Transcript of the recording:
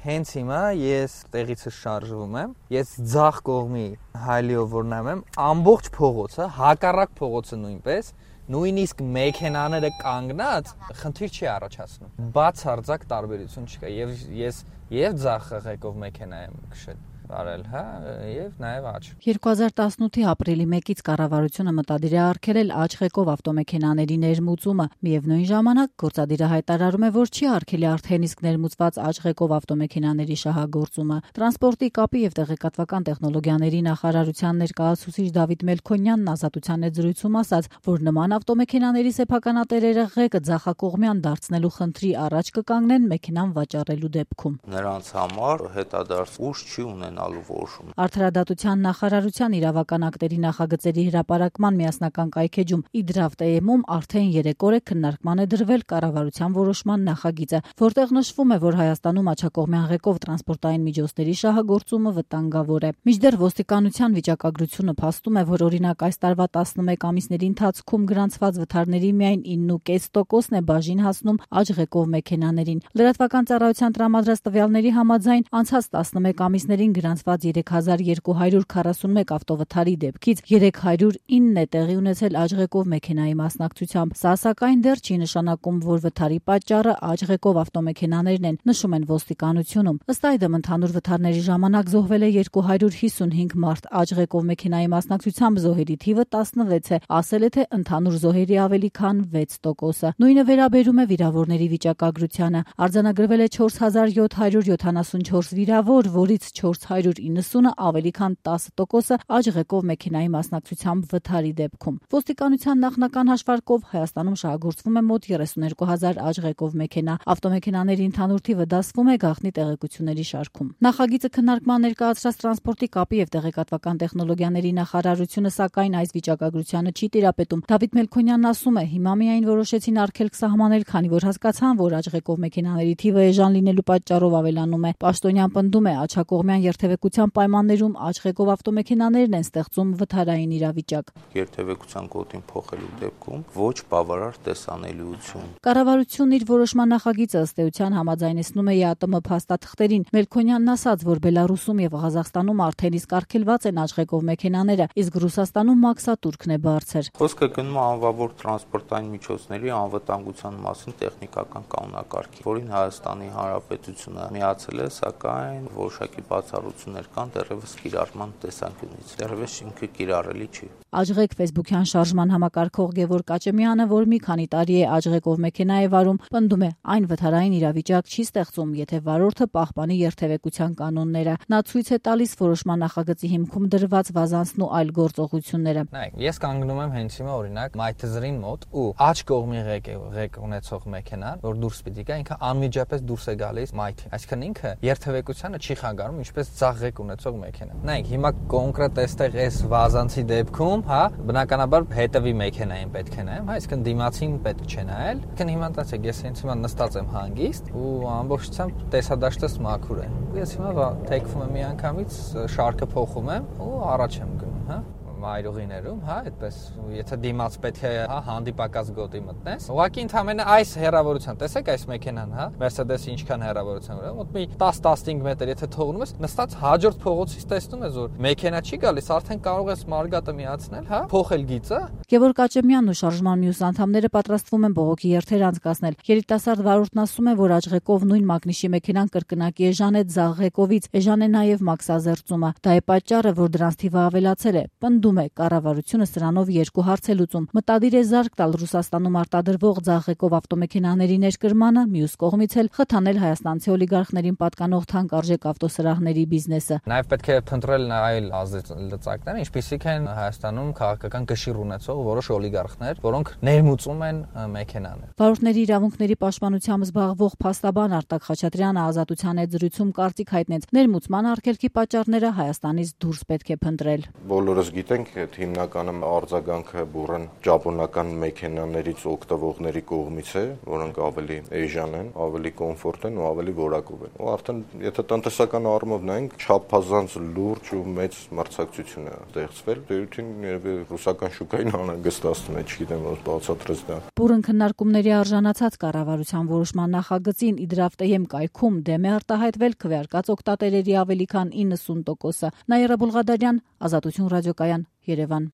հենց հիմա ես տեղից շարժվում եմ, ես ձախ կողմի հայլիով որ նայում եմ, ամբողջ փողոցը, հակառակ փողոցը նույնպես, նույնիսկ մեքենաները կանգնած, խնդիր չի առաջացնում։ Բացարձակ տարբերություն չկա, եւ ես եւ ձախ ղեկով մեքենա եմ քշել։ Արել, հա, եւ նաեւ աճ։ 2018-ի ապրիլի 1-ից կառավարությունը մտադիր է արգելել աճ ղեկով ավտոմեքենաների ներմուծումը։ Միևնույն ժամանակ գործադիրը հայտարարում է, որ չի արգելի արդեն իսկ ներմուծված աճ ղեկով ավտոմեքենաների շահագործումը։ Տրանսպորտի կապի եւ տեղեկատվական տեխնոլոգիաների նախարարության ներկայացուցիչ Դավիթ Մելքոնյանն Ազատության հետ զրույցում ասաց, որ նման ավտոմեքենաների սեփականատերերը ղեկը ձախակողմյան դարձնելու խնդրի առաջ կկանգնեն մեքենան վաճառելու դեպքում։ Նրանց համար հետադարձ ուժ չի ունենալու որոշում։ Արդարադատության նախարարության իրավական ակտերի նախագծերի հրապարակման միասնական կայքեջում Իդրավտեեմում արդեն 3 օր է քննարկման է դրվել կառավարության որոշման նախագիծը, որտեղ նշվում է, որ Հայաստանում աջակողմյան ղեկով տրանսպորտային միջոցների շահագործումը վտանգավոր է։ Մինչդեռ ոստիկանության վիճակագրությունը փաստում է, որ օրինակ այս տարվա 11 ամիսների ընթացքում գրանցված վթարների միայն 9.5%-ն է բաժին հասնում աճ ղեկով մեքենաներին։ Լրատվական ծառայության տրամադրած տվյալների համաձայն անցած 11 ամիսներին գրանցված 3241 ավտովթարի դեպքից 309-ն է տեղի ունեցել աճ ղեկով մեքենայի մասնակցությամբ։ Սա սակայն դեռ չի նշանակում, որ վթարի պատճառը աճ ղեկով ավտոմեքենաներն են, նշում են ոստիկանությունում։ Ըստ այդմ ընդհանուր վթարների ժամանակ զոհվել է 255 մարդ, աճ ղեկով մեքենայի մասնակցությամբ զոհերի թիվը 16 է, ասել է թե ընդհանուր զոհերի ավելի քան 6%-ը։ Նույնը վերաբերում է վիրավորների վիճակագրությանը։ Արձանագրվել է 4774 վիրավոր, որից 490-ը ավելի քան 10%-ը աճ ղեկով մեքենայի մասնակցությամբ վթարի դեպքում։ Ոստիկանության նախնական հաշվարկով Հայաստանում շահագործվում է մոտ 32000 աճ ղեկով մեքենա։ Ավտոմեքենաների ընդհանուր թիվը դասվում է գաղտնի տեղեկությունների շարքում։ Նախագիծը քննարկման ներկայացրած տրանսպորտի կապի եւ տեղեկատվական տեխնոլոգիաների նախարարությունը սակայն այս վիճակագրությանը չի տիրապետում։ Դավիթ Մելքոնյանն ասում է, հիմա միայն որոշեցին արգելք սահմանել, քանի որ հասկացան, որ աճ ղեկով մեքենաների թիվը էժան լինելու պատճառով ավելանում է։ Պաշտոնյան պնդում է, աջակողմյան երթևեկության պայմաններում աճ ղեկով ավտոմեքենաներն են ստեղծում վթարային իրավիճակ։ Երթևեկության գոտին փոխելու դեպքում ոչ բավարար տեսանելիություն։ Կառավարությունն իր որոշման նախագիծը ըստ էության համաձայնեցնում է ԵԱՏՄ փաստաթղթերին։ Մելքոնյանն ասաց, որ Բելարուսում եւ Ղազախստանում արդեն իսկ արգելված են աճ ղեկով մեքենաները, իսկ Ռուսաստանում մաքսատուրքն է բարձր։ Խոսքը գնում է անվավոր տրանսպորտային միջոցների անվտանգության մասին տեխնիկական կանոնակարգի, որին Հայաստանի Հանրապետությունը միացել է, սակայն որոշակի բացառություններ կան դեռևս կիրառման տեսանկյունից։ Դեռևս ինքը կիրառելի չի։ Աճ ղեկ Facebook-յան շարժման համակարգող Գևորգ Աճեմյանը, որ մի քանի տարի է աճ ղեկով մեքենա է վարում, պնդում է, այն վթարային իրավիճակ չի ստեղծում, եթե վարորդը պահպանի երթևեկության կանոնները։ Նա ցույց է տալիս որոշման նախագծի հիմքում դրված վազանցն ու այլ գործողությունները։ Նայեք, ես կանգնում եմ հենց հիմա օրինակ Մայթզրին մոտ ու աճ կողմի ղեկ ունեցող մեքենան, որ դուրս պիտի գա, ինքը անմիջապես դուրս է գալիս Մայթի։ Այսինքն ինքը երթևեկությանը չի խանգարում, ինչպես ձախ ղեկ ունեցող մեքենան։ Նայեք, հիմա կոնկրետ այստեղ այս վազանցի դեպքում, հա, բնականաբար հետևի մեքենային պետք է նայեմ, հա, այսինքն դիմացին պետք չէ նայել։ Այսինքն հիմա տացեք, ես հենց հիմա նստած եմ հանգիստ ու ամբողջությամբ տեսադաշտս մաքուր է։ Ես հիմա թեքվում եմ միանգամից, շարքը փոխում եմ ու առաջ եմ գնում, հա։ Այրուղիներում, հա, այդպես, եթե դիմաց պետք է, հա, հանդիպակաց գոտի մտնես։ Ուղղակի ընդհանրապես այս հեռավորության, տեսեք այս մեքենան, հա, Mercedes-ը ինչքան հեռավորության վրա, մոտ մի 10-15 մետր, եթե թողնում ես, նստած հաջորդ փողոցից տեսնում ես, որ մեքենա չի գալիս, արդեն կարող ես մարգատը միացնել, հա, փոխել գիծը։ Գևորգ Աճեմյանն ու շարժման մյուս անդամները պատրաստվում են բողոքի երթեր անցկացնել։ Երիտասարդ վարորդն ասում է, որ աճ ղեկով նույն մագնիշի մեքենան կրկնակի էժան է ձախ ղեկովից, էժան է նաև մաքսազերծումը։ Դա է պատճառը, որ դրանց թիվը ավելացել է։ Պնդում է, կառավարությունը սրանով երկու հարց է լուծում։ Մտադիր է զարկ տալ Ռուսաստանում արտադրվող ձախ ղեկով ավտոմեքենաների ներկրմանը, մյուս կողմից էլ խթանել հայաստանցի օլիգարխներին պատկանող թանկարժեք ավտոսրահների բիզնեսը։ Նաև պետք է փնտրել այլ լծակներ, ինչպիսիք են Հայաստանում քաղաքական կշիռ ունեցող որոշ օլիգարխներ, որոնք ներմուծում են մեքենաներ։ Վարորդների իրավունքների պաշտպանությամբ զբաղվող փաստաբան Արտակ Խաչատրյանը Ազատության հետ զրույցում կարծիք հայտնեց. ներմուծման արգելքի պատճառները Հայաստանից դուրս պետք է փնտրել։ Բոլորս գիտենք, ենք, այդ հիմնականում արձագանքը բուրըն ճապոնական մեքենաներից օգտվողների կողմից է, որոնք ավելի էժան են, ավելի կոմֆորտ են ու ավելի որակով են։ Ու արդեն եթե տնտեսական առումով նայենք, չափազանց լուրջ ու մեծ մրցակցություն է ստեղծվել։ Դերություն երևի ռուսական շուկային անհանգստացնում է, չգիտեմ ոնց բացատրես դա։ Բուրըն քննարկումների արժանացած կառավարության որոշման նախագծին Իդրավտեյեմ կայքում դեմ է արտահայտվել քվեարկած օգտատերերի ավելի քան 90%-ը։ Նաիրա Բուլղադարյան, Ազատություն ռադիոկայան, Երևան։